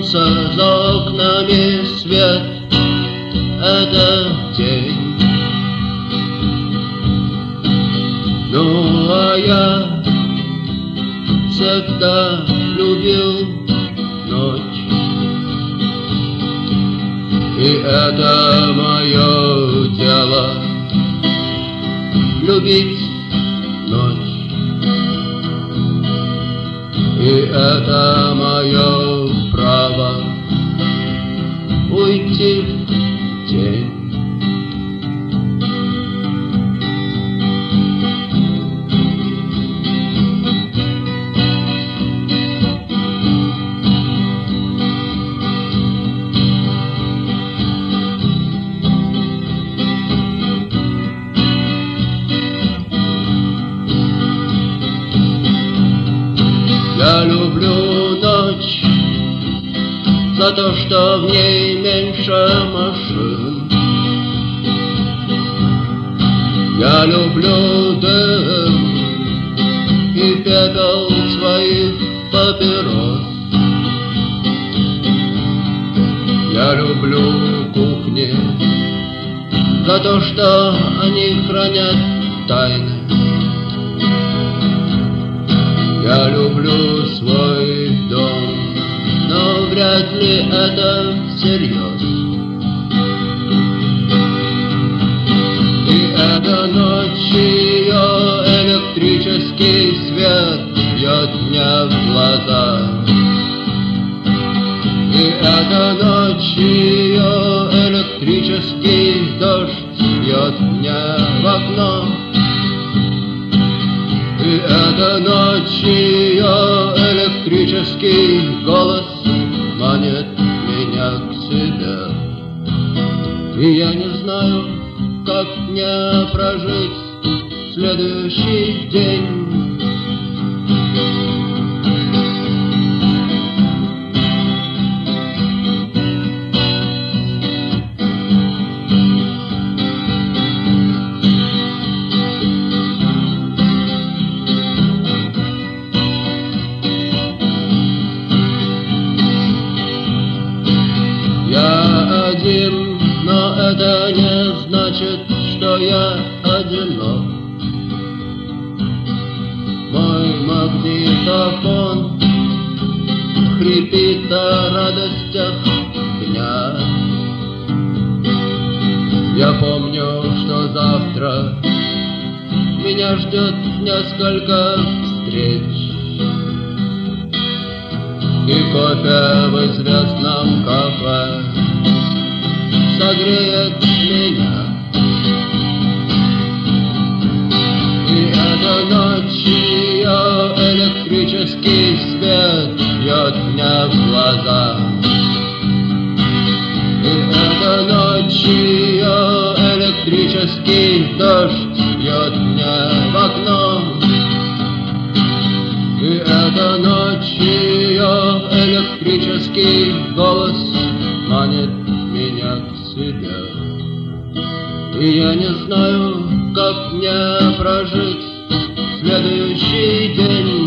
солнца за окнами свет — это день. Ну а я всегда любил ночь, и это мое дело — любить ночь. И это мое право уйти в тень. Я люблю ночь за то, что в ней меньше машин. Я люблю дым и пепел своих папирос. Я люблю кухни за то, что они хранят тайны. Я люблю свой дом, но вряд ли это всерьез. И эта ночь, ее электрический свет бьет мне в глаза. И эта ночь, ее электрический дождь бьет мне в окно. И эта ночь, ее электрический голос манит меня к себе. И я не знаю, как мне прожить следующий день. Я один, но это не значит, что я одинок. Мой магнитофон хрипит о радостях дня. Я помню, что завтра меня ждет несколько встреч. И кофе в известном кафе согреет меня. И эта ночь, ее электрический свет бьет мне в глаза. И эта ночь, ее электрический дождь бьет мне в окно. И эта ночь, ее электрический голос манит меня к себе. И я не знаю, как мне прожить следующий день.